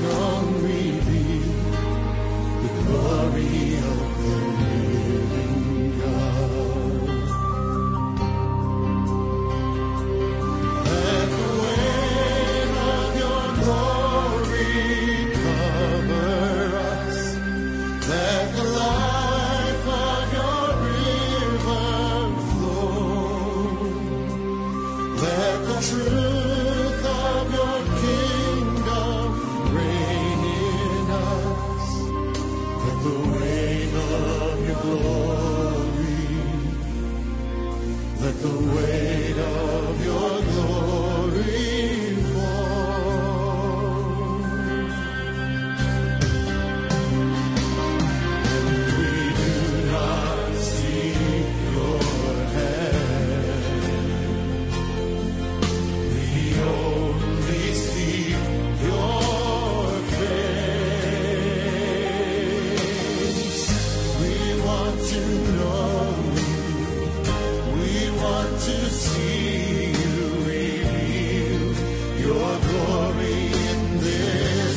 throne reveal the glory of the living God. Let the weight of your glory cover us. Let the life of your river flow. Let the truth of your kingdom reign in us. Let the weight of your glory, let the weight of your glory fall. We do not seek your hand, we only seek your face. We want to know you, we want to see you, reveal your glory in this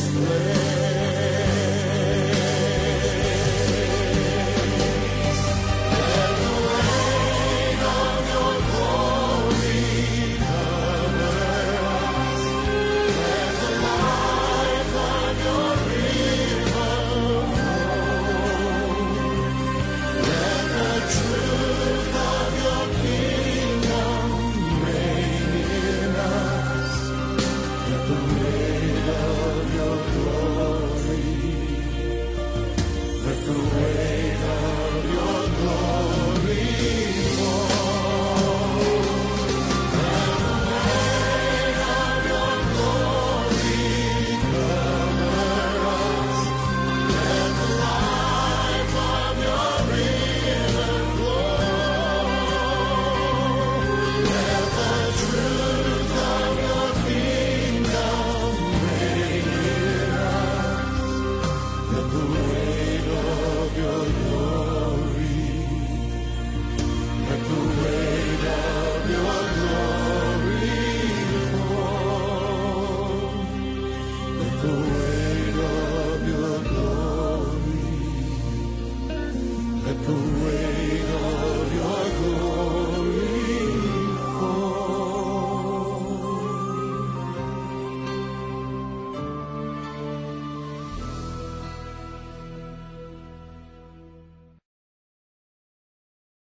place. Let the weight of your glory cover us. Let the life of your river flow. Let the truth of your kingdom reign in us. Let the weight of your glory, let the weight of your glory fall. Let the weight of your glory cover us. Let the life of your river flow. Let the truth of your kingdom reign in us. Let the weight of your glory, let the weight of your glory fall. Let the weight of your glory, let the